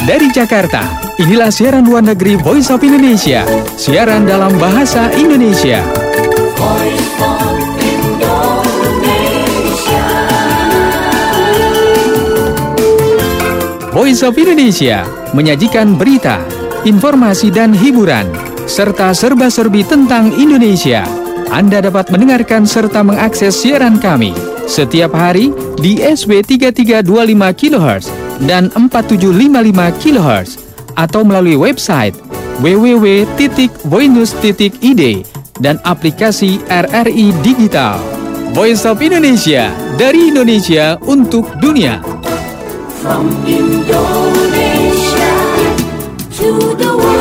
Dari Jakarta, inilah siaran luar negeri Voice of Indonesia. Siaran dalam bahasa Indonesia. Voice of Indonesia. Voice of Indonesia menyajikan berita, informasi dan hiburan, serta serba-serbi tentang Indonesia. Anda dapat mendengarkan serta mengakses siaran kami setiap hari di SW 3325 kHz dan 4755 kHz atau melalui website www.voinews.id dan aplikasi RRI Digital. Voice of Indonesia, dari Indonesia untuk dunia. From Indonesia to the world.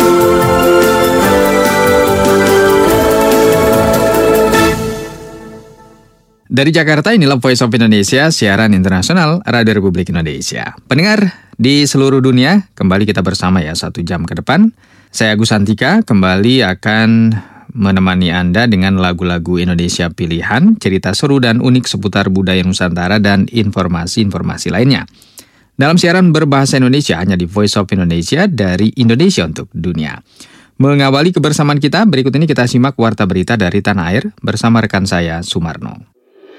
Dari Jakarta, inilah Voice of Indonesia, siaran internasional Radio Republik Indonesia. Pendengar di seluruh dunia, kembali kita bersama ya 1 jam ke depan. Saya Agus Santika kembali akan menemani Anda dengan lagu-lagu Indonesia pilihan, cerita seru dan unik seputar budaya Nusantara dan informasi-informasi lainnya. Dalam siaran berbahasa Indonesia hanya di Voice of Indonesia dari Indonesia untuk dunia. Mengawali kebersamaan kita, berikut ini kita simak warta berita dari Tanah Air bersama rekan saya Sumarno.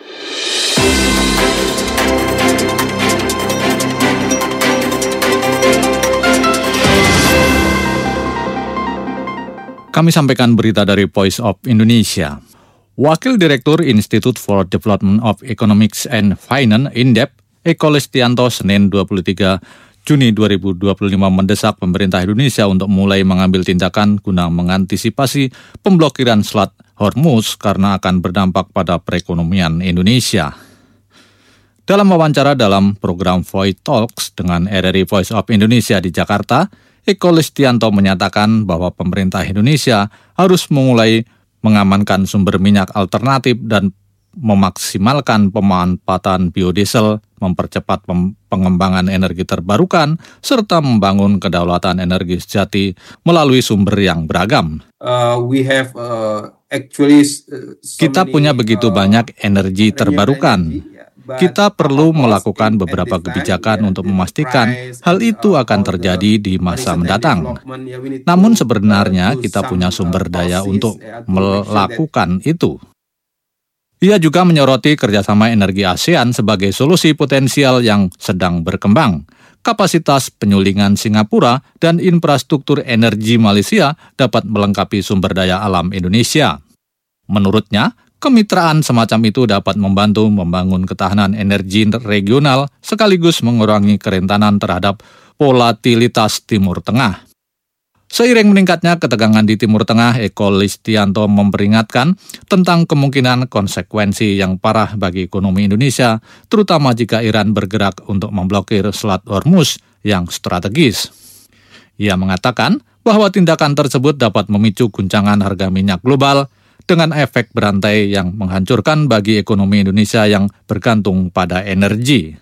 Kami sampaikan berita dari Voice of Indonesia. Wakil Direktur Institute for Development of Economics and Finance (INDEF), Eko Listianto, Senin 23 Juni 2025 mendesak pemerintah Indonesia untuk mulai mengambil tindakan guna mengantisipasi pemblokiran Selat Hormuz karena akan berdampak pada perekonomian Indonesia. Dalam wawancara dalam program Voice Talks dengan RRI Voice of Indonesia di Jakarta, Eko Listianto menyatakan bahwa pemerintah Indonesia harus mulai mengamankan sumber minyak alternatif dan memaksimalkan pemanfaatan biodiesel, mempercepat pengembangan energi terbarukan, serta membangun kedaulatan energi sejati melalui sumber yang beragam. Kita punya begitu banyak energi terbarukan. Kita perlu melakukan beberapa kebijakan untuk memastikan hal itu akan terjadi di masa mendatang. Namun sebenarnya kita punya sumber daya untuk melakukan itu. Ia juga menyoroti kerjasama energi ASEAN sebagai solusi potensial yang sedang berkembang. Kapasitas penyulingan Singapura dan infrastruktur energi Malaysia dapat melengkapi sumber daya alam Indonesia. Menurutnya, kemitraan semacam itu dapat membantu membangun ketahanan energi regional sekaligus mengurangi kerentanan terhadap volatilitas Timur Tengah. Seiring meningkatnya ketegangan di Timur Tengah, Eko Listianto memperingatkan tentang kemungkinan konsekuensi yang parah bagi ekonomi Indonesia, terutama jika Iran bergerak untuk memblokir Selat Hormuz yang strategis. Ia mengatakan bahwa tindakan tersebut dapat memicu guncangan harga minyak global, dengan efek berantai yang menghancurkan bagi ekonomi Indonesia yang bergantung pada energi.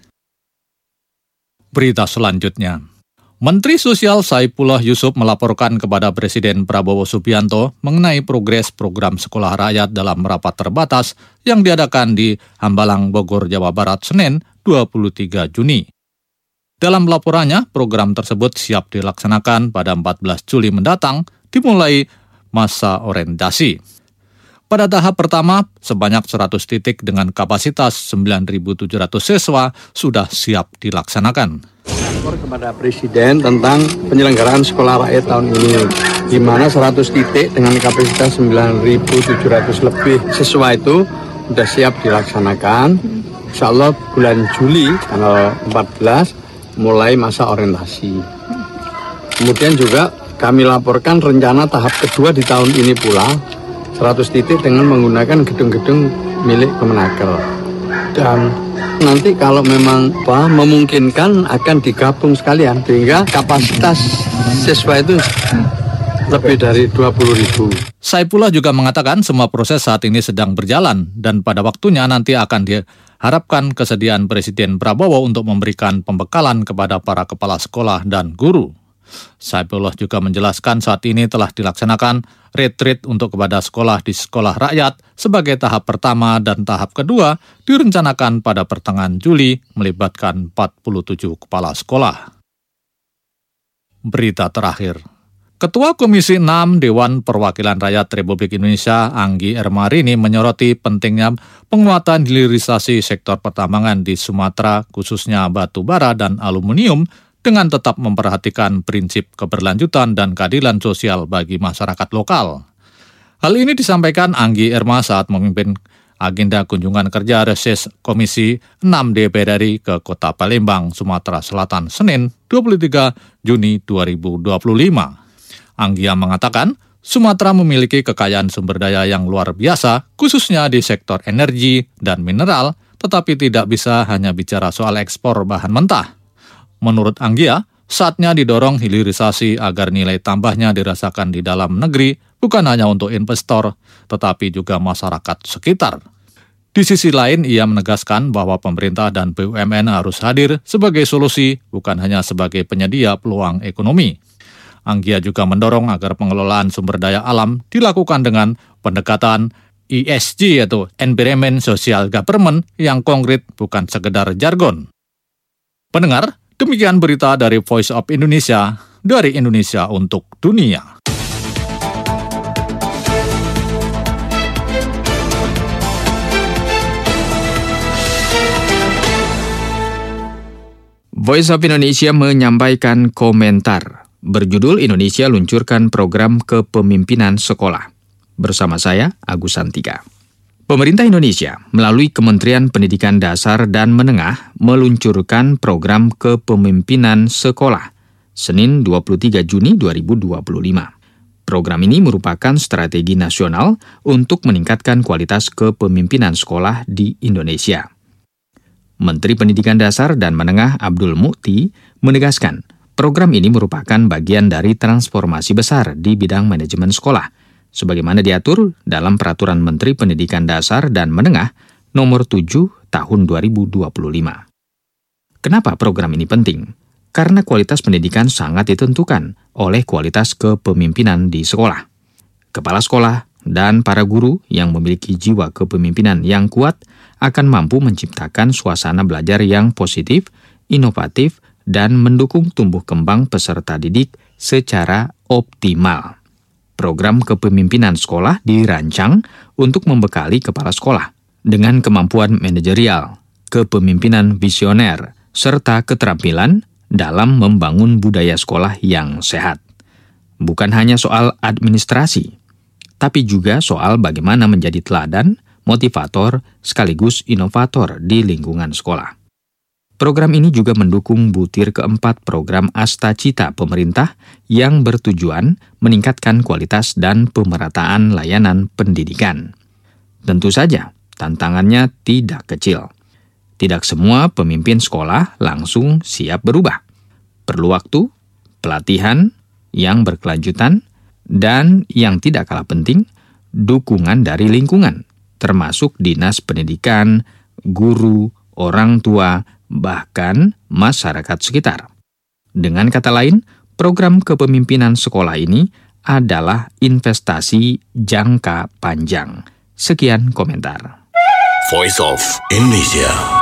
Berita selanjutnya. Menteri Sosial Saifullah Yusuf melaporkan kepada Presiden Prabowo Subianto mengenai progres program sekolah rakyat dalam rapat terbatas yang diadakan di Hambalang, Bogor, Jawa Barat, Senin 23 Juni. Dalam laporannya, program tersebut siap dilaksanakan pada 14 Juli mendatang, dimulai masa orientasi. Pada tahap pertama, sebanyak 100 titik dengan kapasitas 9.700 siswa sudah siap dilaksanakan. Kepada Presiden tentang penyelenggaraan sekolah rakyat tahun ini, di mana 100 titik dengan kapasitas 9.700 lebih siswa itu sudah siap dilaksanakan. Insya Allah bulan Juli tanggal 14 mulai masa orientasi. Kemudian juga kami laporkan rencana tahap kedua di tahun ini pula 100 titik dengan menggunakan gedung-gedung milik Kemenaker. Dan nanti kalau memang memungkinkan akan digabung sekalian sehingga kapasitas siswa itu lebih dari 20.000. Saifullah juga mengatakan semua proses saat ini sedang berjalan dan pada waktunya nanti akan diharapkan kesediaan Presiden Prabowo untuk memberikan pembekalan kepada para kepala sekolah dan guru. Saifullah juga menjelaskan saat ini telah dilaksanakan retreat untuk kepada sekolah di sekolah rakyat sebagai tahap pertama dan tahap kedua direncanakan pada pertengahan Juli melibatkan 47 kepala sekolah. Berita terakhir. Ketua Komisi 6 Dewan Perwakilan Rakyat Republik Indonesia, Anggi Ermarini, menyoroti pentingnya penguatan hilirisasi sektor pertambangan di Sumatera, khususnya batu bara dan aluminium, dengan tetap memperhatikan prinsip keberlanjutan dan keadilan sosial bagi masyarakat lokal. Hal ini disampaikan Anggi Erma saat memimpin agenda kunjungan kerja reses Komisi 6 DPR RI ke Kota Palembang, Sumatera Selatan, Senin 23 Juni 2025. Anggia mengatakan, Sumatera memiliki kekayaan sumber daya yang luar biasa, khususnya di sektor energi dan mineral, tetapi tidak bisa hanya bicara soal ekspor bahan mentah. Menurut Anggia, saatnya didorong hilirisasi agar nilai tambahnya dirasakan di dalam negeri, bukan hanya untuk investor, tetapi juga masyarakat sekitar. Di sisi lain, ia menegaskan bahwa pemerintah dan BUMN harus hadir sebagai solusi, bukan hanya sebagai penyedia peluang ekonomi. Anggia juga mendorong agar pengelolaan sumber daya alam dilakukan dengan pendekatan ESG atau Environment Social Government yang konkret, bukan sekedar jargon. Pendengar, demikian berita dari Voice of Indonesia, dari Indonesia untuk dunia. Voice of Indonesia menyampaikan komentar berjudul Indonesia luncurkan program kepemimpinan sekolah. Bersama saya, Agus Santika. Pemerintah Indonesia melalui Kementerian Pendidikan Dasar dan Menengah meluncurkan program kepemimpinan sekolah Senin 23 Juni 2025. Program ini merupakan strategi nasional untuk meningkatkan kualitas kepemimpinan sekolah di Indonesia. Menteri Pendidikan Dasar dan Menengah Abdul Mukti menegaskan, program ini merupakan bagian dari transformasi besar di bidang manajemen sekolah, sebagaimana diatur dalam Peraturan Menteri Pendidikan Dasar dan Menengah Nomor 7 Tahun 2025. Kenapa program ini penting? Karena kualitas pendidikan sangat ditentukan oleh kualitas kepemimpinan di sekolah. Kepala sekolah dan para guru yang memiliki jiwa kepemimpinan yang kuat akan mampu menciptakan suasana belajar yang positif, inovatif, dan mendukung tumbuh kembang peserta didik secara optimal. Program kepemimpinan sekolah dirancang untuk membekali kepala sekolah dengan kemampuan manajerial, kepemimpinan visioner, serta keterampilan dalam membangun budaya sekolah yang sehat. Bukan hanya soal administrasi, tapi juga soal bagaimana menjadi teladan, motivator, sekaligus inovator di lingkungan sekolah. Program ini juga mendukung butir keempat program Asta Cita pemerintah yang bertujuan meningkatkan kualitas dan pemerataan layanan pendidikan. Tentu saja, tantangannya tidak kecil. Tidak semua pemimpin sekolah langsung siap berubah. Perlu waktu, pelatihan yang berkelanjutan, dan yang tidak kalah penting, dukungan dari lingkungan, termasuk dinas pendidikan, guru, orang tua, bahkan masyarakat sekitar. Dengan kata lain, program kepemimpinan sekolah ini adalah investasi jangka panjang. Sekian komentar. Voice of Indonesia.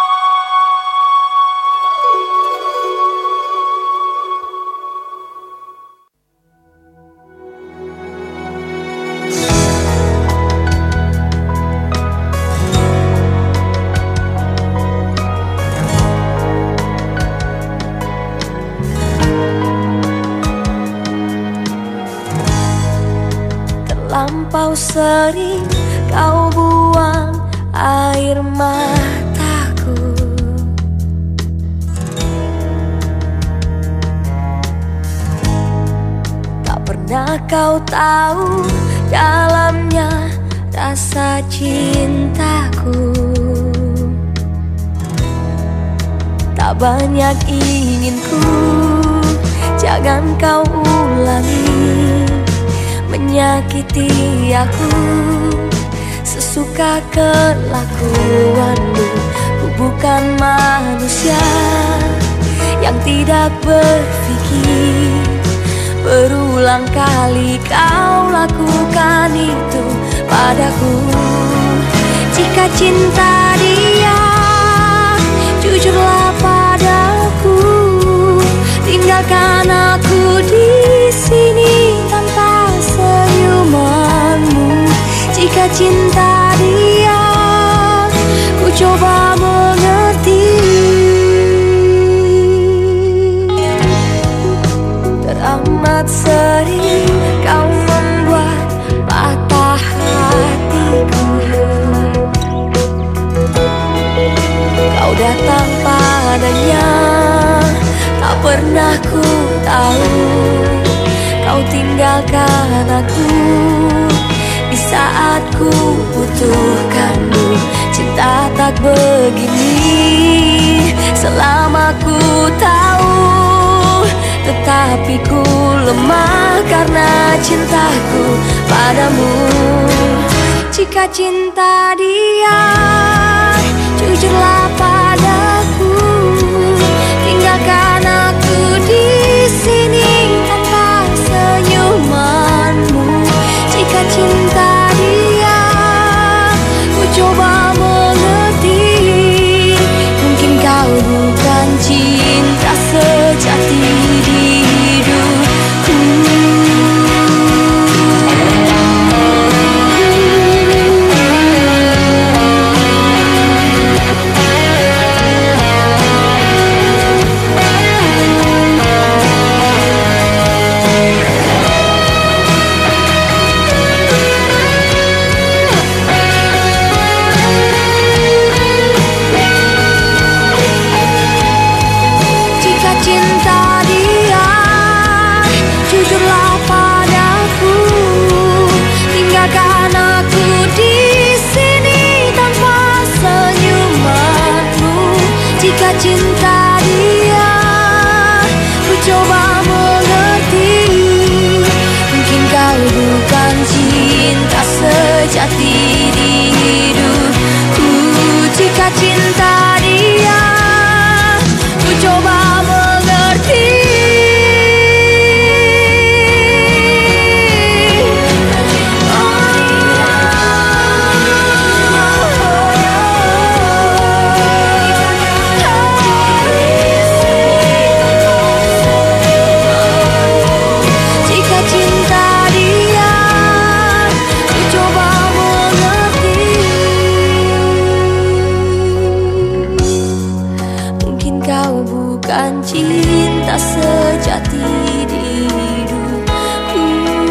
Terlampau sering kau buang air mataku. Tak pernah kau tahu dalamnya rasa cintaku. Tak banyak inginku, jangan kau ulangi menyakiti aku sesuka kelakuanmu. Ku bukan manusia yang tidak berpikir. Berulang kali kau lakukan itu padaku. Jika cinta dia, jujurlah padaku. Tinggalkan aku cinta dia, ku coba mengerti. Teramat sering kau membuat patah hatiku. Kau datang padanya, tak pernah ku tahu. Kau tinggalkan aku di saat ku butuhkanmu. Cinta tak begini selama ku tahu, tetapi ku lemah karena cintaku padamu. Jika cinta dia, jujurlah padaku, tinggalkan aku di sini tanpa senyumanmu. Jika cinta dia, ku coba mengerti, mungkin kau bukan cinta sejati di hidupku. Cinta dia, ku coba mengerti, mungkin kau bukan cinta sejati di hidupku. Jika cinta dia, ku coba mengerti. Cinta sejati di hidupku.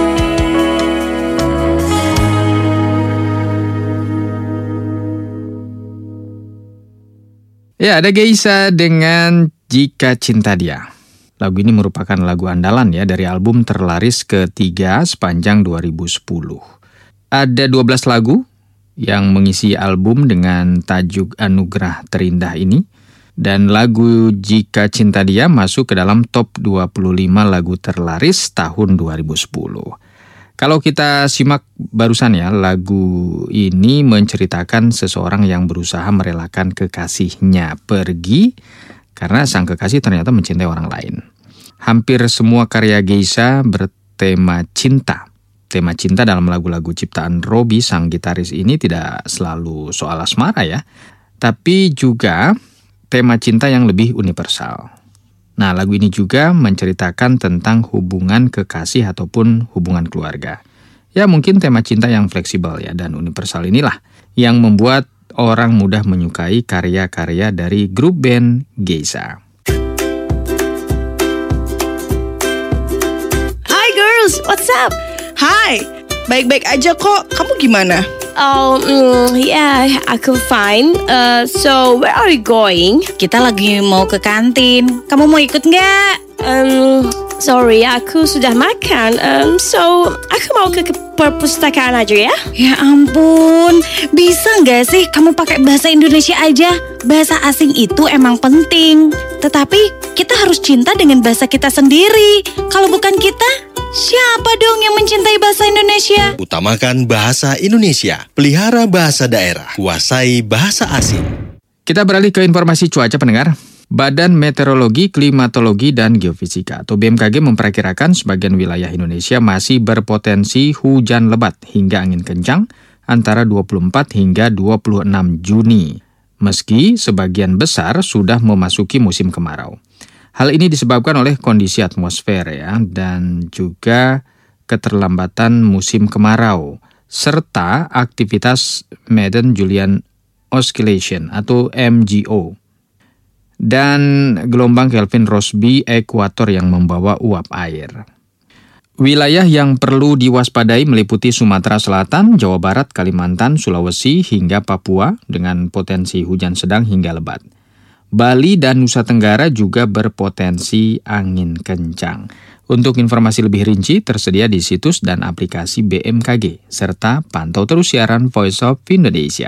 Ya, ada Geisha dengan Jika Cinta Dia. Lagu ini merupakan lagu andalan ya dari album terlaris ketiga sepanjang 2010. Ada 12 lagu yang mengisi album dengan tajuk Anugerah Terindah ini. Dan lagu Jika Cinta Dia masuk ke dalam top 25 lagu terlaris tahun 2010. Kalau kita simak barusan ya, lagu ini menceritakan seseorang yang berusaha merelakan kekasihnya pergi karena sang kekasih ternyata mencintai orang lain. Hampir semua karya Geisha bertema cinta. Tema cinta dalam lagu-lagu ciptaan Robby, sang gitaris ini tidak selalu soal asmara ya, tapi juga tema cinta yang lebih universal. Nah, lagu ini juga menceritakan tentang hubungan kekasih ataupun hubungan keluarga. Ya, mungkin tema cinta yang fleksibel ya dan universal inilah yang membuat orang mudah menyukai karya-karya dari grup band Geisha. Hi girls, what's up? Hai, baik-baik aja kok. Kamu gimana? Yeah, aku fine. So, where are you going? Kita lagi mau ke kantin. Kamu mau ikut nggak? Sorry, aku sudah makan. So, aku mau ke perpustakaan aja ya. Ya ampun, bisa nggak sih kamu pakai bahasa Indonesia aja? Bahasa asing itu emang penting. Tetapi kita harus cinta dengan bahasa kita sendiri. Kalau bukan kita, siapa dong yang mencintai bahasa Indonesia? Utamakan bahasa Indonesia, pelihara bahasa daerah, kuasai bahasa asing. Kita beralih ke informasi cuaca pendengar. Badan Meteorologi, Klimatologi, dan Geofisika atau BMKG memperkirakan sebagian wilayah Indonesia masih berpotensi hujan lebat hingga angin kencang antara 24 hingga 26 Juni. Meski sebagian besar sudah memasuki musim kemarau. Hal ini disebabkan oleh kondisi atmosfer ya dan juga keterlambatan musim kemarau serta aktivitas Madden-Julian Oscillation atau MJO, dan gelombang Kelvin Rossby ekuator yang membawa uap air. Wilayah yang perlu diwaspadai meliputi Sumatera Selatan, Jawa Barat, Kalimantan, Sulawesi, hingga Papua dengan potensi hujan sedang hingga lebat. Bali dan Nusa Tenggara juga berpotensi angin kencang. Untuk informasi lebih rinci tersedia di situs dan aplikasi BMKG, serta pantau terus siaran Voice of Indonesia.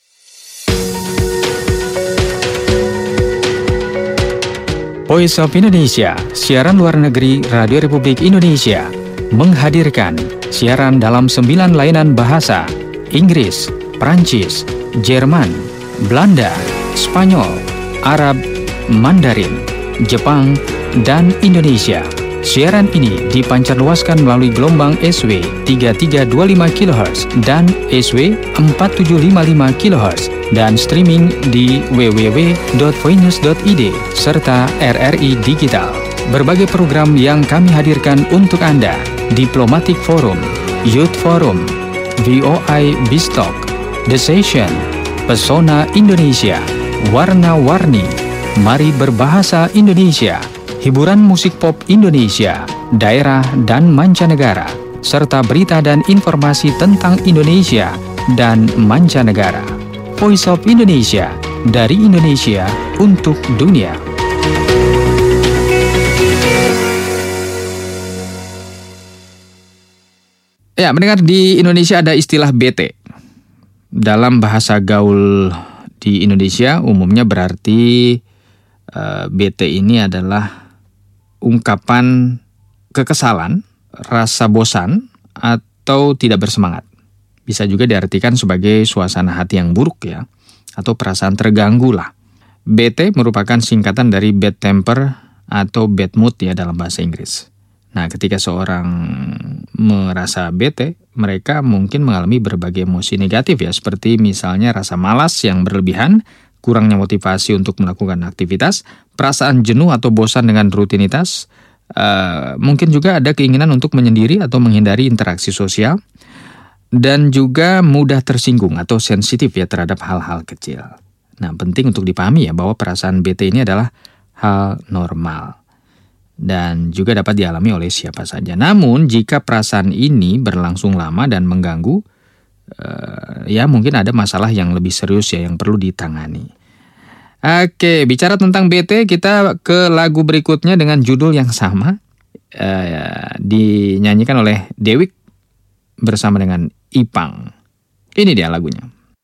Voice of Indonesia, siaran luar negeri Radio Republik Indonesia, menghadirkan siaran dalam 9 layanan bahasa: Inggris, Prancis, Jerman, Belanda, Spanyol, Arab, Mandarin, Jepang, dan Indonesia. Siaran ini dipancarluaskan melalui gelombang SW 3325 kHz dan SW 4755 kHz dan streaming di www.voinews.id serta RRI Digital. Berbagai program yang kami hadirkan untuk Anda: Diplomatic Forum, Youth Forum, VOI Bistalk, The Session, Pesona Indonesia, Warna-Warni, Mari Berbahasa Indonesia, hiburan musik pop Indonesia, daerah dan mancanegara, serta berita dan informasi tentang Indonesia dan mancanegara. Voice of Indonesia, dari Indonesia untuk dunia. Ya, mendengar, di Indonesia ada istilah BT. Dalam bahasa gaul di Indonesia umumnya berarti BT ini adalah ungkapan kekesalan, rasa bosan, atau tidak bersemangat. Bisa juga diartikan sebagai suasana hati yang buruk ya, atau perasaan terganggu lah. BT merupakan singkatan dari bad temper atau bad mood ya dalam bahasa Inggris. Nah, ketika seorang merasa bete, mereka mungkin mengalami berbagai emosi negatif ya, seperti misalnya rasa malas yang berlebihan, kurangnya motivasi untuk melakukan aktivitas, perasaan jenuh atau bosan dengan rutinitas, mungkin juga ada keinginan untuk menyendiri atau menghindari interaksi sosial, dan juga mudah tersinggung atau sensitif ya terhadap hal-hal kecil. Nah, penting untuk dipahami ya bahwa perasaan bete ini adalah hal normal dan juga dapat dialami oleh siapa saja. Namun, jika perasaan ini berlangsung lama dan mengganggu, ya mungkin ada masalah yang lebih serius ya yang perlu ditangani. Oke, bicara tentang BT, kita ke lagu berikutnya dengan judul yang sama, dinyanyikan oleh Dewiq bersama dengan Ipang. Ini dia lagunya.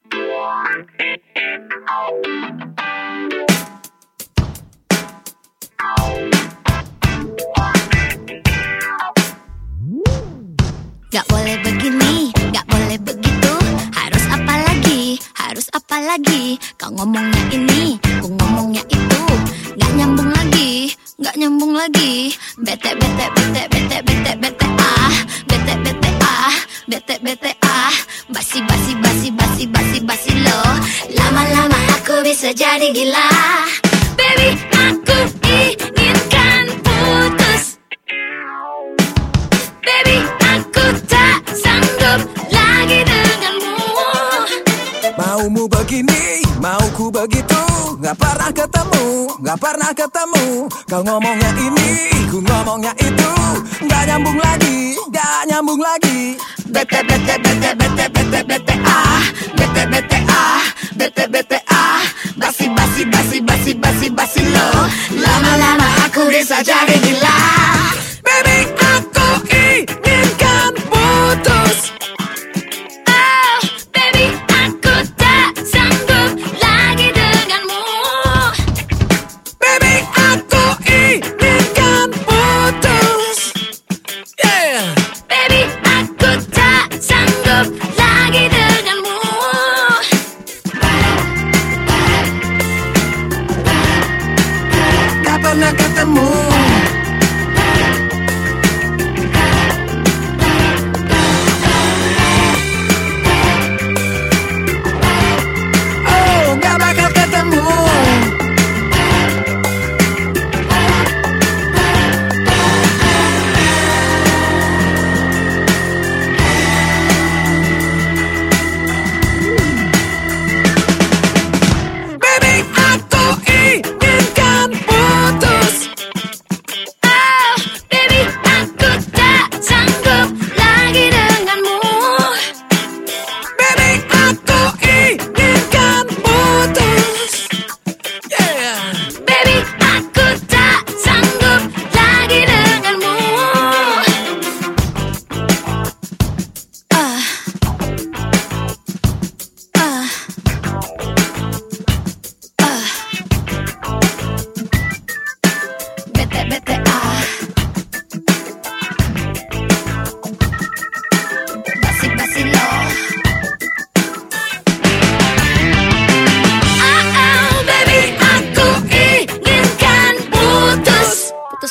Gak boleh begini, gak boleh begitu. Harus apa lagi? Kau ngomongnya ini, ku ngomongnya itu. Gak nyambung lagi. Bete ah. Basi lo. Lama-lama aku bisa jadi gila. Baby, aku inginkan putus. Baby, aku tak sanggup lagi denganmu. Maumu begini, mauku begitu. Gak pernah ketemu. Kau ngomongnya ini, ku ngomongnya itu. Gak nyambung lagi. Bete ah. Basi lo. Lama-lama aku bisa jadi gila. Baby, aku inginkan putus. Oh, baby, aku tak sanggup lagi denganmu. Baby, aku inginkan putus. Yeah. Baby, aku tak sanggup lagi denganmu. Gak pernah ketemu.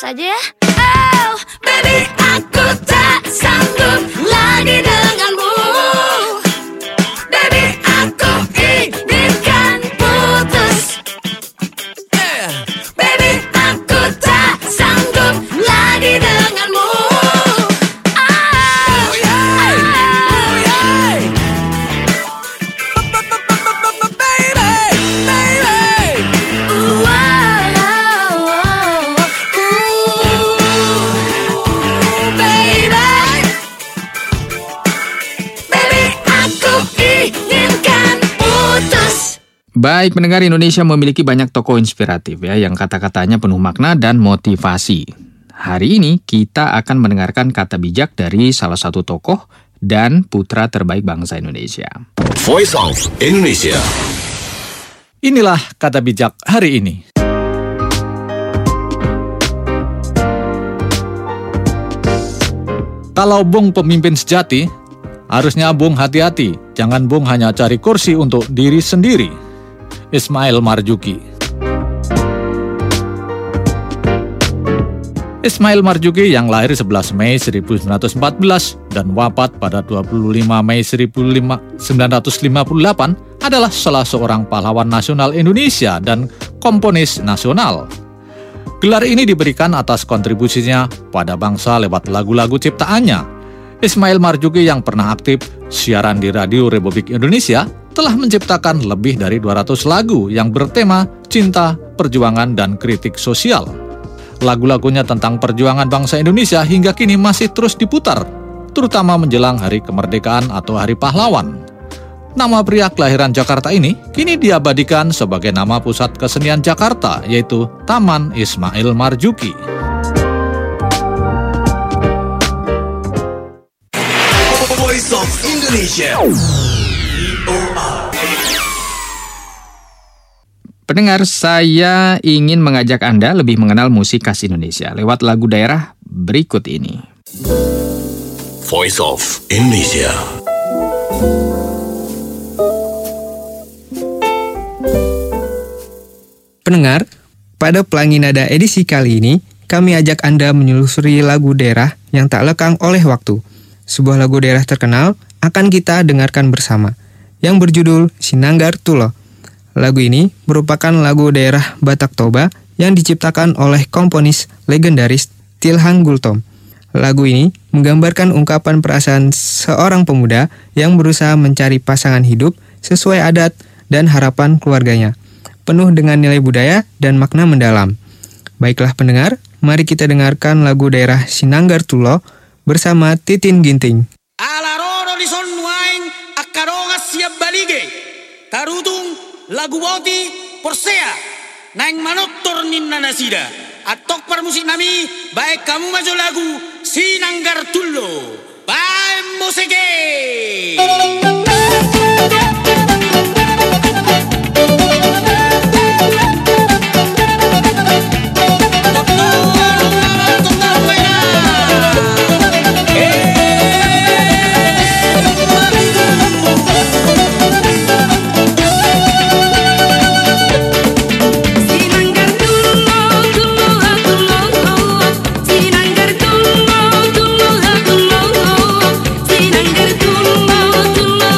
saja ya. Oh, baby, aku tak sanggup lagi denganmu. Baby, aku inginkan putus. Baby, aku tak sanggup lagi denganmu. Baik, pendengar, Indonesia memiliki banyak tokoh inspiratif ya yang kata-katanya penuh makna dan motivasi. Hari ini kita akan mendengarkan kata bijak dari salah satu tokoh dan putra terbaik bangsa Indonesia. Voice of Indonesia. Inilah kata bijak hari ini. Kalau Bung pemimpin sejati, harusnya Bung hati-hati. Jangan Bung hanya cari kursi untuk diri sendiri. Ismail Marzuki. Ismail Marzuki yang lahir 11 Mei 1914 dan wafat pada 25 Mei 1958 adalah salah seorang pahlawan nasional Indonesia dan komponis nasional. Gelar ini diberikan atas kontribusinya pada bangsa lewat lagu-lagu ciptaannya. Ismail Marzuki yang pernah aktif siaran di Radio Republik Indonesia telah menciptakan lebih dari 200 lagu yang bertema cinta, perjuangan, dan kritik sosial. Lagu-lagunya tentang perjuangan bangsa Indonesia hingga kini masih terus diputar, terutama menjelang Hari Kemerdekaan atau Hari Pahlawan. Nama pria kelahiran Jakarta ini kini diabadikan sebagai nama pusat kesenian Jakarta, yaitu Taman Ismail Marzuki. Voice of Indonesia. Pendengar, saya ingin mengajak Anda lebih mengenal musik khas Indonesia lewat lagu daerah berikut ini. Voice of Indonesia. Pendengar, pada Pelangi Nada edisi kali ini, kami ajak Anda menelusuri lagu daerah yang tak lekang oleh waktu. Sebuah lagu daerah terkenal akan kita dengarkan bersama, yang berjudul Sinanggar Tulo. Lagu ini merupakan lagu daerah Batak Toba yang diciptakan oleh komponis legendaris Tilhang Gultom. Lagu ini menggambarkan ungkapan perasaan seorang pemuda yang berusaha mencari pasangan hidup sesuai adat dan harapan keluarganya, penuh dengan nilai budaya dan makna mendalam. Baiklah pendengar, mari kita dengarkan lagu daerah Sinanggar Tulo bersama Titin Ginting. Alaroro di sonnuaing akaronga siap balige tarutung lagu boti porsea naing manottor ninna nasida atok par musik nami baik kamu maju lagu Sinanggar Tulo bae musike. Sinanggar Tulo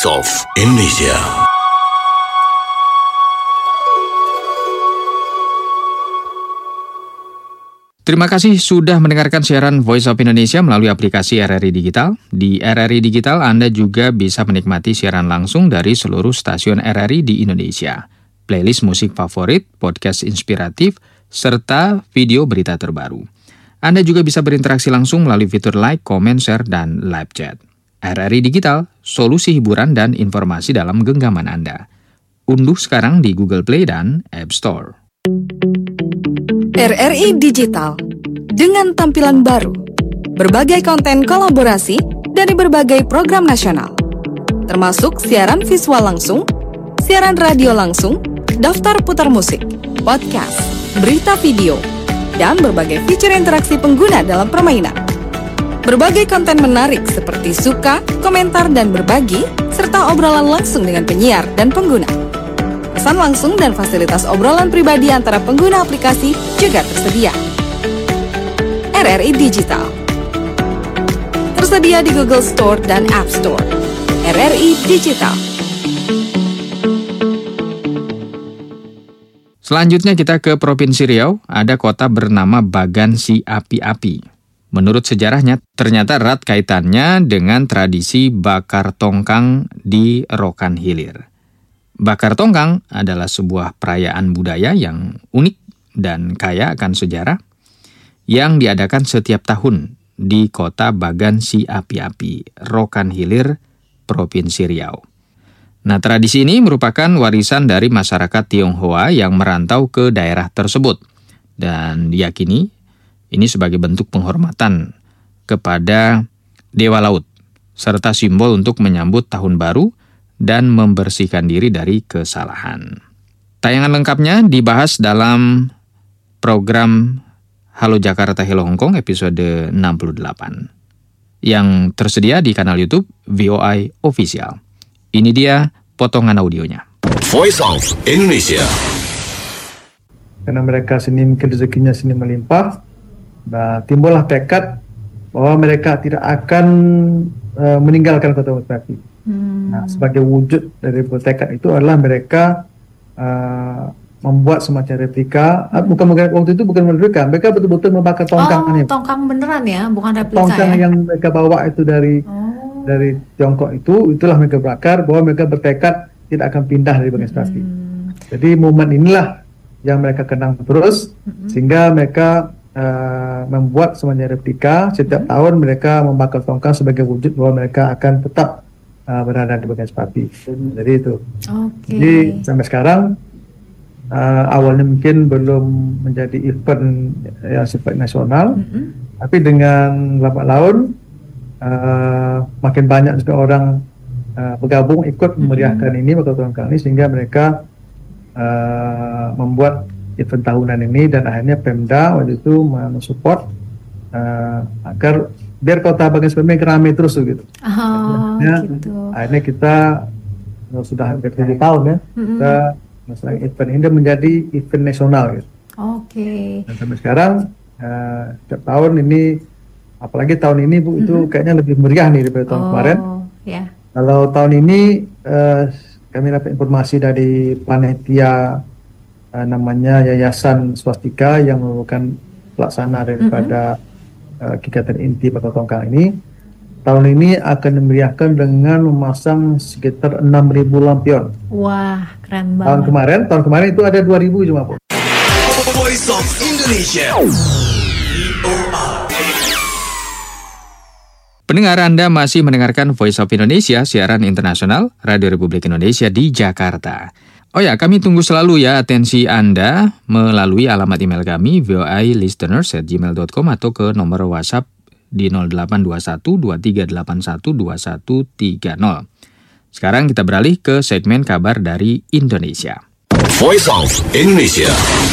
Voice of Indonesia. Terima kasih sudah mendengarkan siaran Voice of Indonesia melalui aplikasi RRI Digital. Di RRI Digital, Anda juga bisa menikmati siaran langsung dari seluruh stasiun RRI di Indonesia. Playlist musik favorit, podcast inspiratif, serta video berita terbaru. Anda juga bisa berinteraksi langsung melalui fitur like, comment, share, dan live chat. RRI Digital, solusi hiburan dan informasi dalam genggaman Anda. Unduh sekarang di Google Play dan App Store. RRI Digital, dengan tampilan baru, berbagai konten kolaborasi dari berbagai program nasional, termasuk siaran visual langsung, siaran radio langsung, daftar putar musik, podcast, berita video, dan berbagai fitur interaksi pengguna dalam permainan. Berbagai konten menarik seperti suka, komentar, dan berbagi, serta obrolan langsung dengan penyiar dan pengguna. Pesan langsung dan fasilitas obrolan pribadi antara pengguna aplikasi juga tersedia. RRI Digital tersedia di Google Store dan App Store. RRI Digital. Selanjutnya kita ke Provinsi Riau, ada kota bernama Bagan Si Api-Api. Menurut sejarahnya, ternyata erat kaitannya dengan tradisi bakar tongkang di Rokan Hilir. Bakar tongkang adalah sebuah perayaan budaya yang unik dan kaya akan sejarah yang diadakan setiap tahun di kota Bagan Si Api-Api, Rokan Hilir, Provinsi Riau. Nah, tradisi ini merupakan warisan dari masyarakat Tionghoa yang merantau ke daerah tersebut dan diyakini ini sebagai bentuk penghormatan kepada Dewa Laut serta simbol untuk menyambut tahun baru dan membersihkan diri dari kesalahan. Tayangan lengkapnya dibahas dalam program Halo Jakarta Hello Hong Kong episode 68 yang tersedia di kanal YouTube VOI Official. Ini dia potongan audionya. Voice of Indonesia. Karena mereka seni mungkin rezekinya seni melimpah, nah, timbullah tekad bahwa mereka tidak akan meninggalkan kota Merapi. Nah, sebagai wujud dari tekad itu adalah mereka membuat semacam replika. Bukan waktu itu bukan replika, mereka betul-betul membakar tongkang. Tongkang beneran ya, bukan replika. Tongkang ya? Yang mereka bawa itu dari Tiongkok itulah mereka bakar, bahwa mereka bertekad tidak akan pindah dari Bagan Api. Jadi momen inilah yang mereka kenang terus, sehingga mereka membuat semacam replika. Setiap tahun mereka membakar tongkang sebagai wujud bahwa mereka akan tetap berada di Bagan Api. Jadi itu. Jadi sampai sekarang awalnya mungkin belum menjadi event yang sifat nasional, tapi dengan lambat laun makin banyak juga orang bergabung ikut memeriahkan ini, bakar tongkang ini, sehingga mereka membuat event tahunan ini, dan akhirnya Pemda waktu itu mensupport agar biar kota Bagan Api ramai terus gitu. Akhirnya kita sudah hampir 7 tahun ya, kita masalah event ini menjadi event nasional gitu. Dan sampai sekarang setiap tahun ini, apalagi tahun ini Bu, itu kayaknya lebih meriah nih daripada tahun kemarin. Kalau tahun ini kami dapat informasi dari panitia namanya Yayasan Swastika yang merupakan pelaksana daripada kegiatan inti bakar tongkang ini. Tahun ini akan dimeriahkan dengan memasang sekitar 6.000 lampion. Wah, keren banget. Tahun kemarin itu ada 2.000 cuma. Voice of Indonesia. Pendengar, Anda masih mendengarkan Voice of Indonesia, siaran internasional Radio Republik Indonesia di Jakarta. Oh ya, kami tunggu selalu ya atensi Anda melalui alamat email kami voilisteners@gmail.com atau ke nomor WhatsApp di 0821-2381-2130. Sekarang kita beralih ke segmen kabar dari Indonesia. Voice of Indonesia.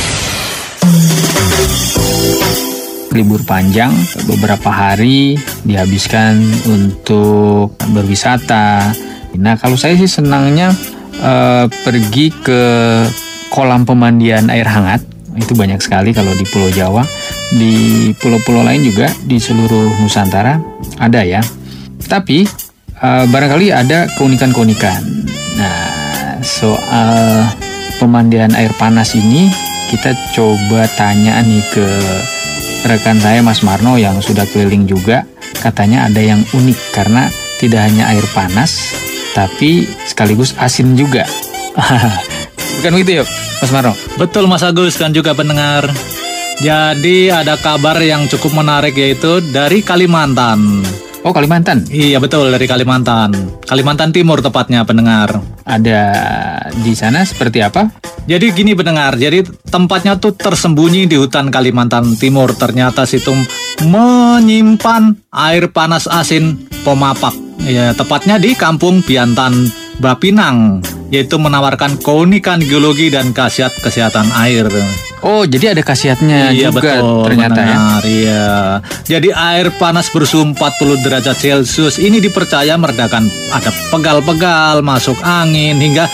Libur panjang, beberapa hari dihabiskan untuk berwisata. Nah, kalau saya sih senangnya pergi ke kolam pemandian air hangat. Itu banyak sekali kalau di Pulau Jawa. Di pulau-pulau lain juga di seluruh Nusantara ada ya. Tapi barangkali ada keunikan-keunikan. Nah, soal pemandian air panas ini kita coba tanya nih ke rekan saya Mas Marno yang sudah keliling juga. Katanya ada yang unik karena tidak hanya air panas, tapi sekaligus asin juga. Bukan begitu ya, Mas Marno? Betul Mas Agus dan juga pendengar. Jadi ada kabar yang cukup menarik yaitu dari Kalimantan. Oh, Kalimantan? Iya betul, dari Kalimantan. Kalimantan Timur tepatnya pendengar. Ada di sana seperti apa? Jadi gini pendengar, jadi tempatnya tuh tersembunyi di hutan Kalimantan Timur. Ternyata situ menyimpan air panas asin Pemapak. Ya, tepatnya di Kampung Biantan Bapinang, yaitu menawarkan keunikan geologi dan khasiat kesehatan air. Oh, jadi ada khasiatnya juga betul, ternyata benar, ya. Iya. Jadi air panas bersuhu 40 derajat Celcius ini dipercaya meredakan ada pegal-pegal, masuk angin hingga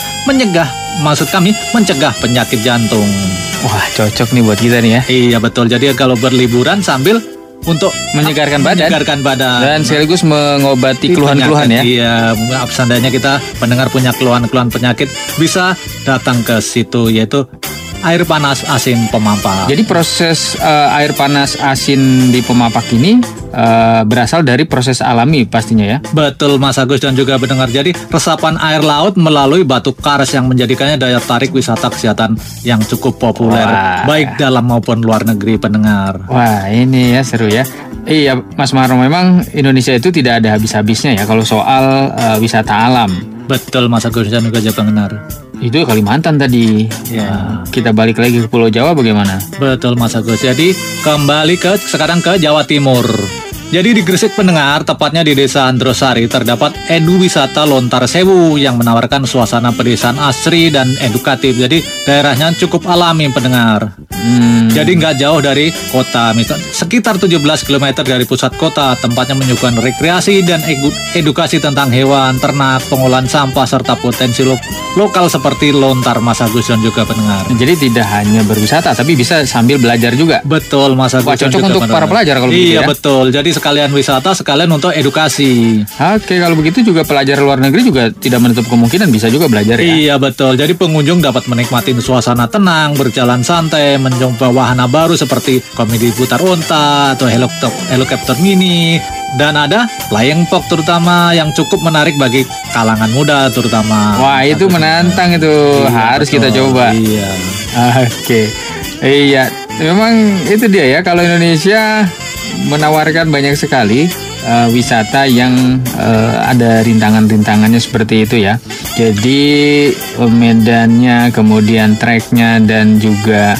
mencegah penyakit jantung. Wah, cocok nih buat kita nih ya. Iya betul. Jadi kalau berliburan sambil untuk menyegarkan badan dan sekaligus mengobati keluhan-keluhan ya. Iya, seandainya kita pendengar punya keluhan-keluhan penyakit bisa datang ke situ, yaitu air panas asin Pemapak. Jadi proses air panas asin di Pemapak ini berasal dari proses alami pastinya ya. Betul Mas Agus dan juga pendengar. Jadi resapan air laut melalui batu kars yang menjadikannya daya tarik wisata kesehatan yang cukup populer. Wah. Baik dalam maupun luar negeri pendengar. Wah, ini ya seru ya. Iya Mas Marno, memang Indonesia itu tidak ada habis-habisnya ya kalau soal wisata alam. Betul Mas Agus dan juga pendengar. Itu Kalimantan tadi. Ya. Kita balik lagi ke Pulau Jawa bagaimana? Betul Mas Agus. Jadi kembali sekarang ke Jawa Timur. Jadi di Gresik pendengar, tepatnya di Desa Androsari, terdapat Edu Wisata Lontar Sewu yang menawarkan suasana pedesaan asri dan edukatif. Jadi daerahnya cukup alami pendengar. Jadi nggak jauh dari kota, sekitar 17 km dari pusat kota. Tempatnya menyuguhkan rekreasi dan edukasi tentang hewan, ternak, pengolahan sampah, serta potensi lokal seperti lontar Mas Agus dan juga pendengar. Jadi tidak hanya berwisata, tapi bisa sambil belajar juga. Betul Mas Agus. Wah, cocok untuk para pelajar kalau begitu ya. Iya betul. Jadi sekalian wisata, sekalian untuk edukasi. Oke, kalau begitu juga pelajar luar negeri juga tidak menutup kemungkinan bisa juga belajar ya. Iya betul. Jadi pengunjung dapat menikmati suasana tenang, berjalan santai, mencoba wahana baru seperti komedi putar unta atau helikopter mini, dan ada flying fox terutama yang cukup menarik bagi kalangan muda terutama. Wah, itu menantang itu. Iya, harus betul. Kita coba. Iya. Oke. Iya, memang itu dia ya, kalau Indonesia menawarkan banyak sekali wisata yang ada rintangan-rintangannya seperti itu ya. Jadi medannya, kemudian treknya dan juga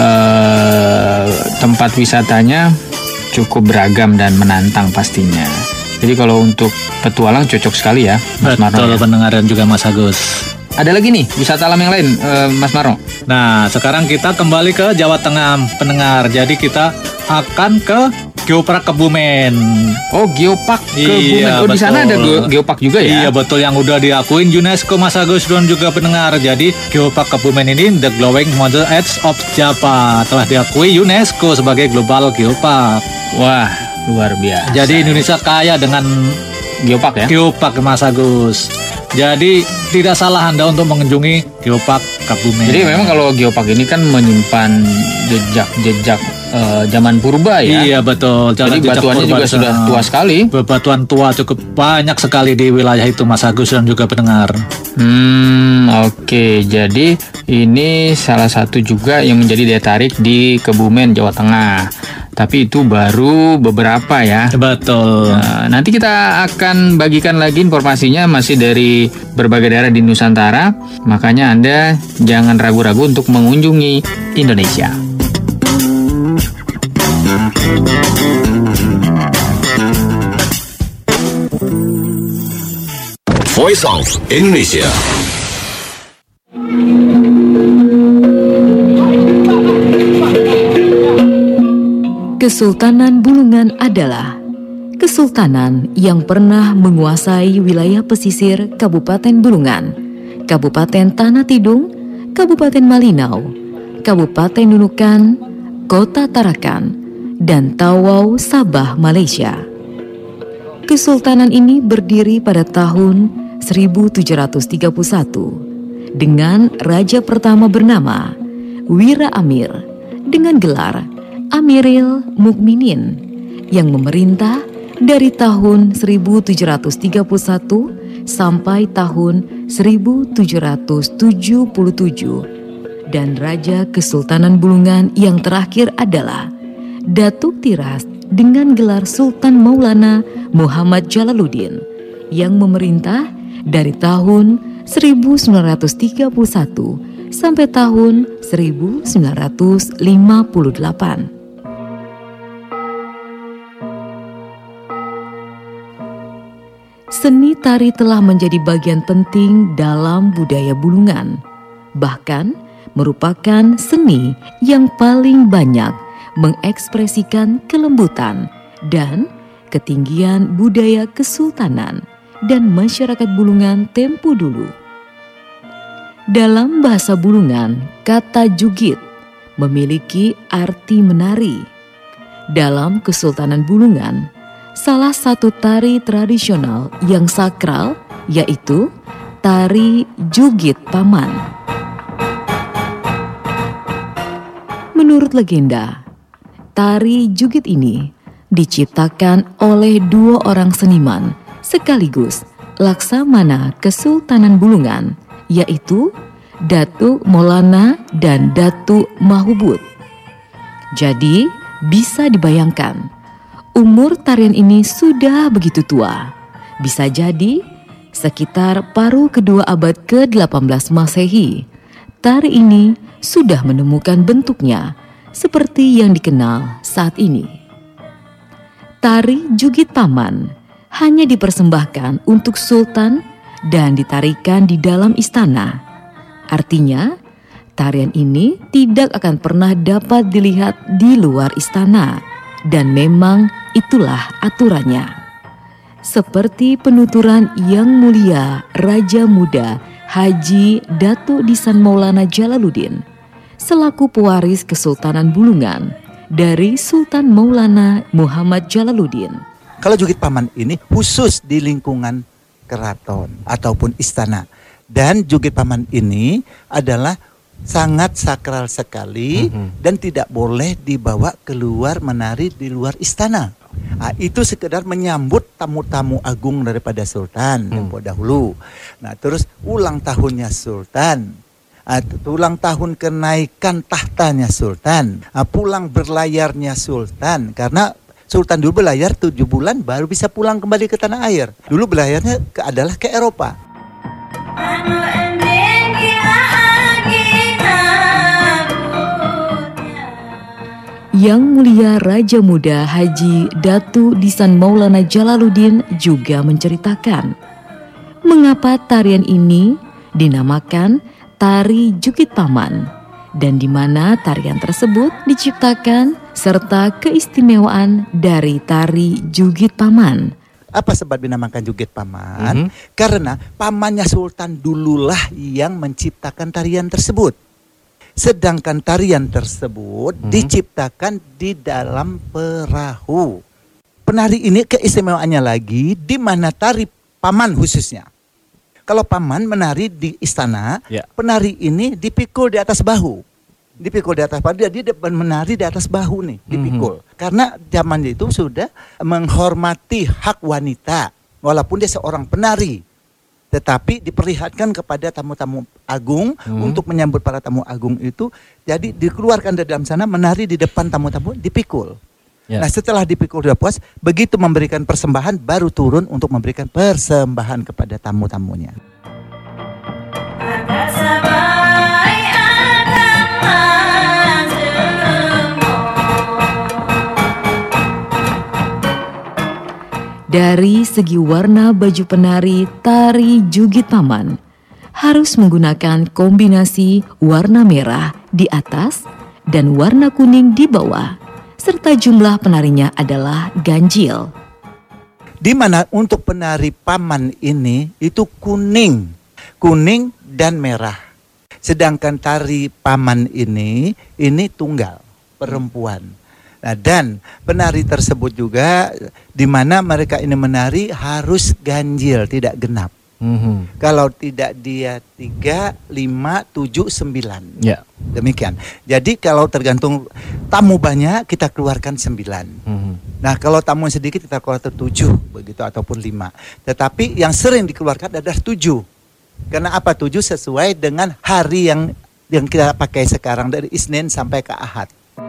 tempat wisatanya cukup beragam dan menantang pastinya. Jadi kalau untuk petualang cocok sekali ya, Mas Marno. Betul, pendengar dan juga Mas Agus. Ada lagi nih wisata alam yang lain, Mas Marno. Nah, sekarang kita kembali ke Jawa Tengah, pendengar. Jadi kita akan ke Geopark Kebumen. Oh, Geopark Kebumen. Iya, di sana ada Geopark juga ya? Iya, betul, yang udah diakuin UNESCO Mas Agus dan juga pendengar. Jadi Geopark Kebumen ini The Glowing Model Edge of Java telah diakui UNESCO sebagai Global Geopark. Wah, luar biasa. Jadi Indonesia kaya dengan Geopark ya? Geopark Mas Agus. Jadi tidak salah Anda untuk mengunjungi Geopark Kebumen. Jadi memang kalau Geopark ini kan menyimpan jejak-jejak zaman purba ya. Iya betul. Jadi batuannya juga sudah tua sekali. Batuan tua cukup banyak sekali di wilayah itu Mas Agus dan juga pendengar. Oke. Jadi ini salah satu juga yang menjadi daya tarik di Kebumen, Jawa Tengah. Tapi itu baru beberapa ya. Betul. Nanti kita akan bagikan lagi informasinya masih dari berbagai daerah di Nusantara. Makanya Anda jangan ragu-ragu untuk mengunjungi Indonesia. Voice of Indonesia. Kesultanan Bulungan adalah kesultanan yang pernah menguasai wilayah pesisir Kabupaten Bulungan, Kabupaten Tanah Tidung, Kabupaten Malinau, Kabupaten Nunukan, Kota Tarakan, dan Tawau, Sabah, Malaysia. Kesultanan ini berdiri pada tahun 1731 dengan raja pertama bernama Wira Amir dengan gelar Amiril Mukminin yang memerintah dari tahun 1731 sampai tahun 1777 dan Raja Kesultanan Bulungan yang terakhir adalah Datuk Tiras dengan gelar Sultan Maulana Muhammad Jalaluddin yang memerintah dari tahun 1931 sampai tahun 1958. Seni tari telah menjadi bagian penting dalam budaya Bulungan, bahkan merupakan seni yang paling banyak mengekspresikan kelembutan dan ketinggian budaya kesultanan dan masyarakat Bulungan tempo dulu. Dalam bahasa Bulungan, kata jugit memiliki arti menari. Dalam Kesultanan Bulungan, salah satu tari tradisional yang sakral yaitu tari Jugit Paman. Menurut legenda, tari Jugit ini diciptakan oleh dua orang seniman sekaligus Laksamana Kesultanan Bulungan, yaitu Datuk Maulana dan Datuk Mahubud. Jadi, bisa dibayangkan, umur tarian ini sudah begitu tua. Bisa jadi sekitar paruh kedua abad ke-18 Masehi, tari ini sudah menemukan bentuknya seperti yang dikenal saat ini. Tari Jugit Paman hanya dipersembahkan untuk sultan dan ditarikan di dalam istana. Artinya, tarian ini tidak akan pernah dapat dilihat di luar istana, dan memang itulah aturannya. Seperti penuturan Yang Mulia Raja Muda Haji Datuk Disan Maulana Jalaluddin selaku pewaris Kesultanan Bulungan dari Sultan Maulana Muhammad Jalaluddin. Kalau Jugit Paman ini khusus di lingkungan keraton ataupun istana, dan Jugit Paman ini adalah sangat sakral sekali dan tidak boleh dibawa keluar menari di luar istana. Nah, itu sekedar menyambut tamu-tamu agung daripada Sultan tempo dahulu. Nah, terus ulang tahunnya Sultan, ulang tahun kenaikan tahtanya Sultan, pulang berlayarnya Sultan, karena Sultan dulu berlayar 7 bulan baru bisa pulang kembali ke tanah air. Dulu berlayarnya adalah ke Eropa. Yang Mulia Raja Muda Haji Datuk Disan Maulana Jalaluddin juga menceritakan mengapa tarian ini dinamakan Tari Jugit Paman dan di mana tarian tersebut diciptakan serta keistimewaan dari Tari Jugit Paman. Apa sebab dinamakan Jugit Paman? Karena pamannya Sultan dululah yang menciptakan tarian tersebut. Sedangkan tarian tersebut diciptakan di dalam perahu. Penari ini keistimewaannya lagi di mana tari paman khususnya. Kalau paman menari di istana, penari ini dipikul di atas bahu. Dipikul di atas bahu, dia menari di atas bahu nih, dipikul. Karena zaman itu sudah menghormati hak wanita, walaupun dia seorang penari. Tetapi diperlihatkan kepada tamu-tamu agung untuk menyambut para tamu agung itu. Jadi dikeluarkan dari dalam sana menari di depan tamu-tamu dipikul. Nah setelah dipikul sudah puas, begitu memberikan persembahan baru turun untuk memberikan persembahan kepada tamu-tamunya. Dari segi warna baju penari Tari Jugit Paman harus menggunakan kombinasi warna merah di atas dan warna kuning di bawah, serta jumlah penarinya adalah ganjil. Di mana untuk penari paman ini itu kuning dan merah. Sedangkan tari paman ini tunggal, perempuan. Nah, dan penari tersebut juga di mana mereka ini menari harus ganjil, tidak genap. Kalau tidak dia 3, 5, 7, 9. Ya. Demikian. Jadi kalau tergantung tamu banyak kita keluarkan 9. Nah, kalau tamu sedikit kita keluarkan 7 begitu ataupun 5. Tetapi yang sering dikeluarkan adalah 7. Karena apa 7 sesuai dengan hari yang kita pakai sekarang dari Isnin sampai ke Ahad.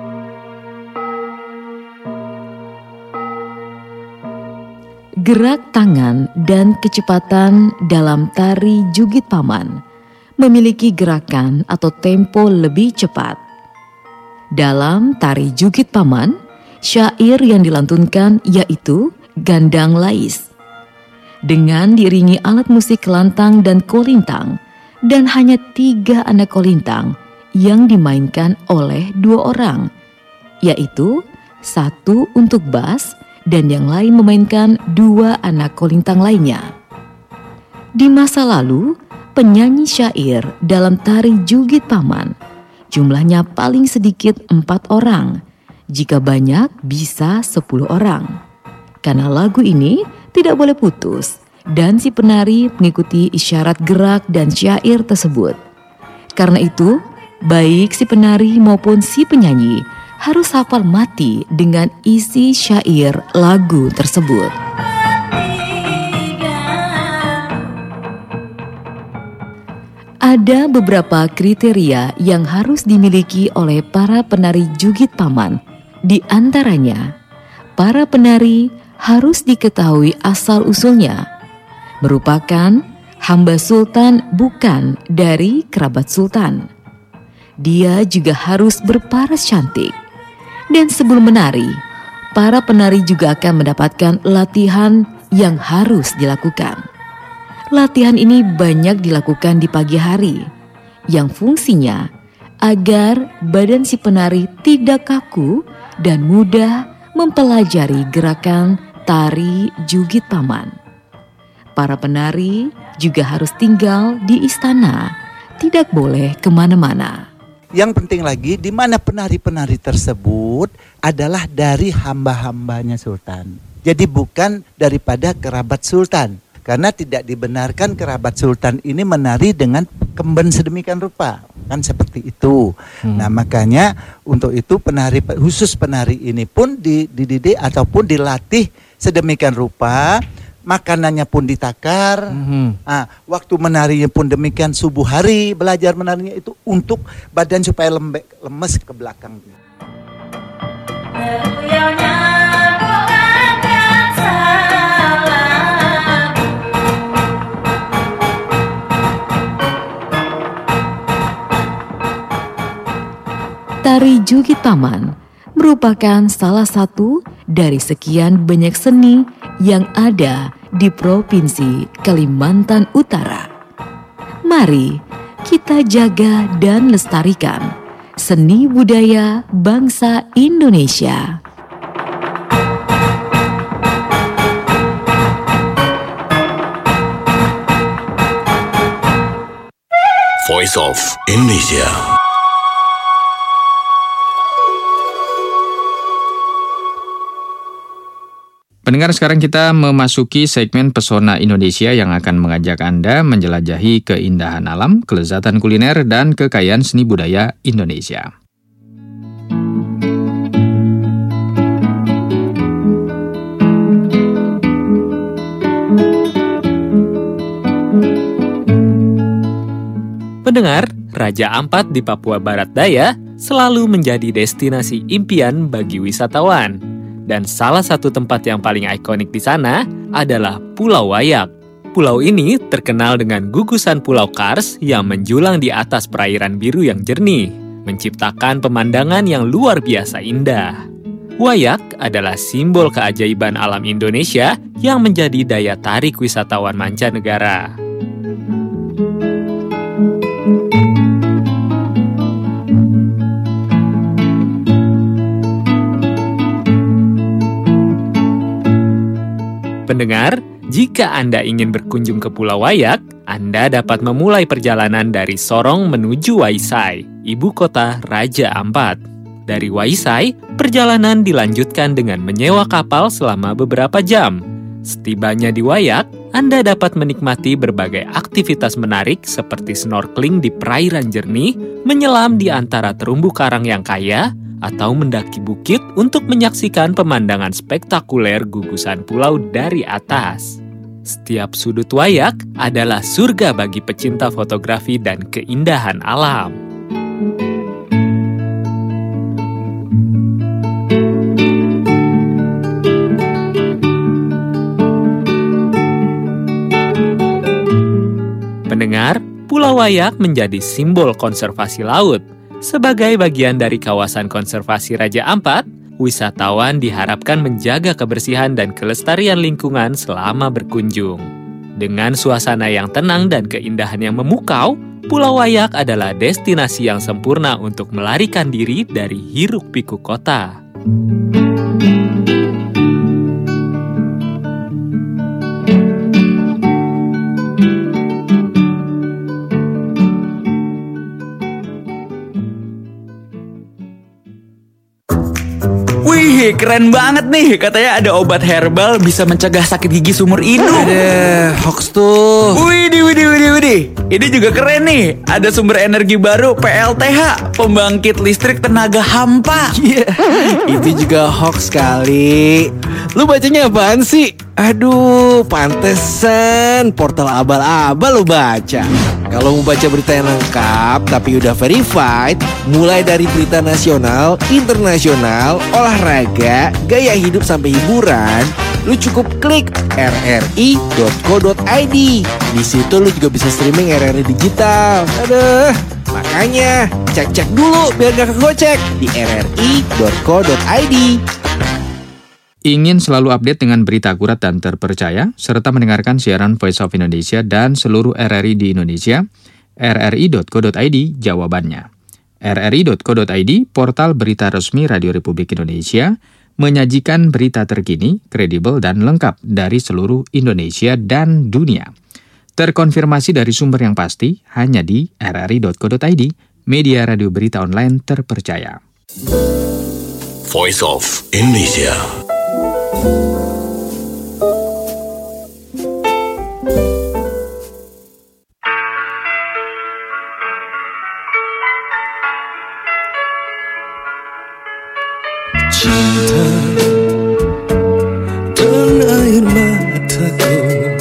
Gerak tangan dan kecepatan dalam tari Jugit Paman memiliki gerakan atau tempo lebih cepat. Dalam tari Jugit Paman, syair yang dilantunkan yaitu Gandang Lais. Dengan diiringi alat musik kelantang dan kolintang, dan hanya 3 anak kolintang yang dimainkan oleh 2 orang, yaitu 1 untuk bass, dan yang lain memainkan 2 anak kolintang lainnya. Di masa lalu, penyanyi syair dalam tari Jugit Paman jumlahnya paling sedikit 4 orang, jika banyak bisa 10 orang. Karena lagu ini tidak boleh putus dan si penari mengikuti isyarat gerak dan syair tersebut. Karena itu, baik si penari maupun si penyanyi harus hafal mati dengan isi syair lagu tersebut. Ada beberapa kriteria yang harus dimiliki oleh para penari Jugit Paman. Di antaranya, para penari harus diketahui asal-usulnya, merupakan hamba sultan bukan dari kerabat sultan. Dia juga harus berparas cantik. Dan sebelum menari, para penari juga akan mendapatkan latihan yang harus dilakukan. Latihan ini banyak dilakukan di pagi hari, yang fungsinya agar badan si penari tidak kaku dan mudah mempelajari gerakan tari Jugit Paman. Para penari juga harus tinggal di istana, tidak boleh kemana-mana. Yang penting lagi, di mana penari-penari tersebut adalah dari hamba-hambanya sultan. Jadi bukan daripada kerabat sultan. Karena tidak dibenarkan kerabat sultan ini menari dengan kemben sedemikian rupa. Kan seperti itu. Nah, makanya untuk itu penari, khusus penari ini pun dididik ataupun dilatih sedemikian rupa. Makanannya pun ditakar, waktu menarinya pun demikian, subuh hari belajar menarinya itu untuk badan supaya lemes ke belakang. Tari Jugit Paman merupakan salah satu dari sekian banyak seni yang ada di Provinsi Kalimantan Utara. Mari kita jaga dan lestarikan seni budaya bangsa Indonesia. Voice of Indonesia. Pendengar, sekarang kita memasuki segmen Pesona Indonesia yang akan mengajak Anda menjelajahi keindahan alam, kelezatan kuliner, dan kekayaan seni budaya Indonesia. Pendengar, Raja Ampat di Papua Barat Daya selalu menjadi destinasi impian bagi wisatawan. Dan salah satu tempat yang paling ikonik di sana adalah Pulau Wayak. Pulau ini terkenal dengan gugusan Pulau Kars yang menjulang di atas perairan biru yang jernih, menciptakan pemandangan yang luar biasa indah. Wayak adalah simbol keajaiban alam Indonesia yang menjadi daya tarik wisatawan mancanegara. Pendengar, jika Anda ingin berkunjung ke Pulau Wayak, Anda dapat memulai perjalanan dari Sorong menuju Waisai, ibu kota Raja Ampat. Dari Waisai, perjalanan dilanjutkan dengan menyewa kapal selama beberapa jam. Setibanya di Wayak, Anda dapat menikmati berbagai aktivitas menarik seperti snorkeling di perairan jernih, menyelam di antara terumbu karang yang kaya, atau mendaki bukit untuk menyaksikan pemandangan spektakuler gugusan pulau dari atas. Setiap sudut Wayak adalah surga bagi pecinta fotografi dan keindahan alam. Pendengar, Pulau Wayak menjadi simbol konservasi laut. Sebagai bagian dari kawasan konservasi Raja Ampat, wisatawan diharapkan menjaga kebersihan dan kelestarian lingkungan selama berkunjung. Dengan suasana yang tenang dan keindahan yang memukau, Pulau Wayak adalah destinasi yang sempurna untuk melarikan diri dari hiruk-pikuk kota. Wih, keren banget nih. Katanya ada obat herbal bisa mencegah sakit gigi seumur hidup. Ada hoax tuh. Widih. Ini juga keren nih. Ada sumber energi baru PLTH, pembangkit listrik tenaga hampa. Itu juga hoax kali. Lu bacanya apaan sih? Aduh, pantesan portal abal-abal lu baca. Kalau mau baca berita yang lengkap tapi udah verified, mulai dari berita nasional, internasional, olahraga, gaya hidup sampai hiburan, lu cukup klik rri.co.id. Di situ lu juga bisa streaming RRI digital. Aduh, makanya cek-cek dulu biar gak kegocek di rri.co.id. Ingin selalu update dengan berita akurat dan terpercaya, serta mendengarkan siaran Voice of Indonesia dan seluruh RRI di Indonesia? rri.co.id jawabannya. rri.co.id, portal berita resmi Radio Republik Indonesia, menyajikan berita terkini, kredibel dan lengkap dari seluruh Indonesia dan dunia. Terkonfirmasi dari sumber yang pasti hanya di rri.co.id, media radio berita online terpercaya. Voice of Indonesia. Cinta dan air mataku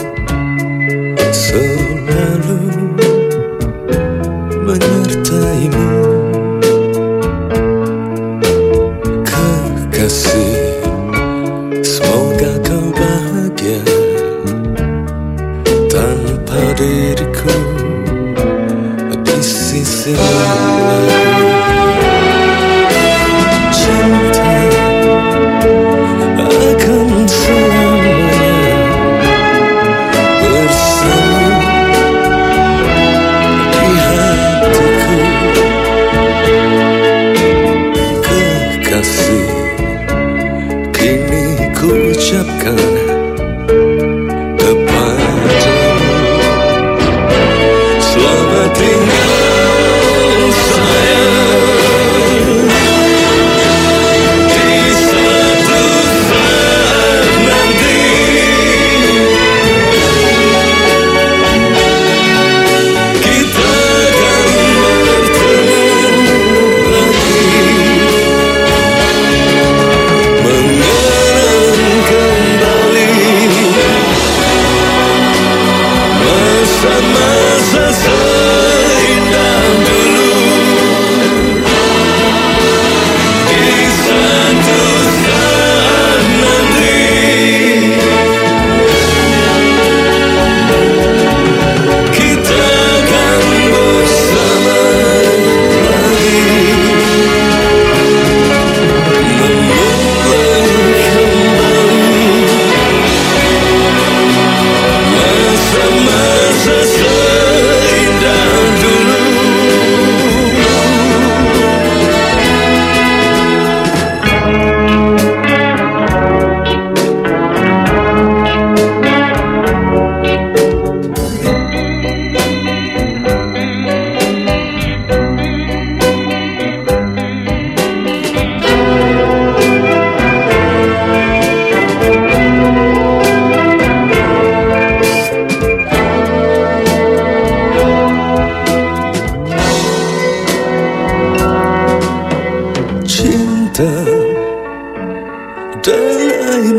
selalu menyertaimu, kekasih. Semoga kau bahagia tanpa diriku di sisimu. Cinta akan selamanya bersama di hatiku, kekasih. Kini ku ucapkan kepadamu, selamat tinggal sayang. Di suatu saat nanti kita akan bertemu lagi, mengenang kembali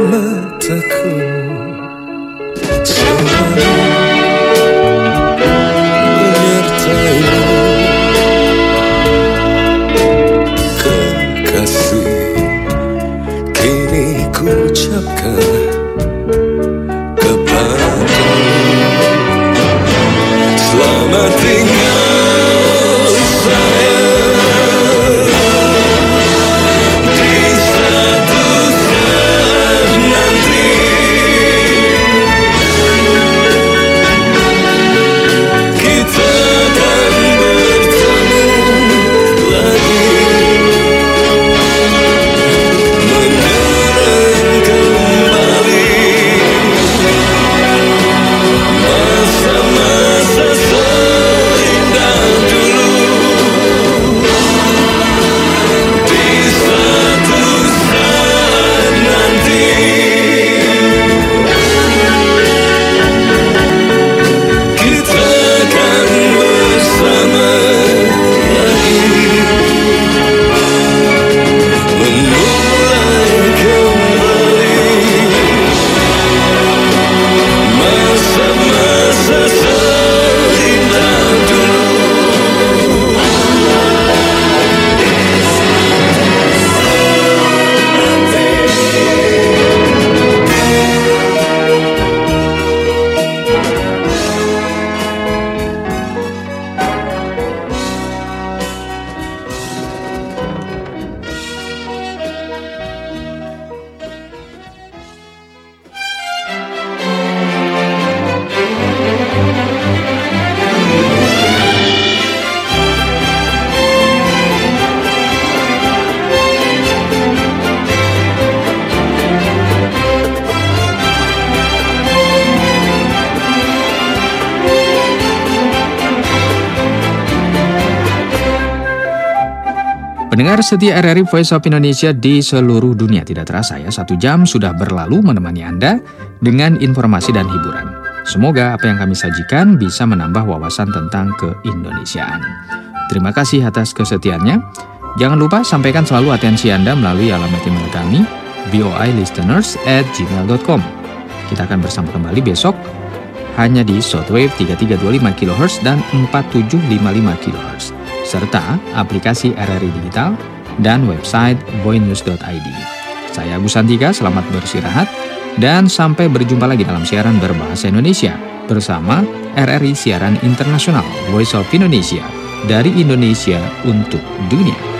mataku. Selamat tinggal sayang, di satu saat nanti kita akan bertemu lagi, mengenang kembali masa-masa seindah dulu. Di satu saat nanti kita akan bersama lagi, memulai kembali masa-masa seindah dulu. Pendengar setia RRI Voice of Indonesia di seluruh dunia, tidak terasa ya 1 jam sudah berlalu menemani Anda dengan informasi dan hiburan. Semoga apa yang kami sajikan bisa menambah wawasan tentang keindonesiaan. Terima kasih atas kesetiaannya. Jangan lupa sampaikan selalu atensi Anda melalui alamat email kami boilisteners@gmail.com. Kita akan bersama kembali besok hanya di shortwave 3325 kHz dan 4755 kHz. Serta aplikasi RRI Digital dan website boynews.id. Saya Agus Santika, selamat beristirahat dan sampai berjumpa lagi dalam siaran berbahasa Indonesia bersama RRI Siaran Internasional Voice of Indonesia dari Indonesia untuk dunia.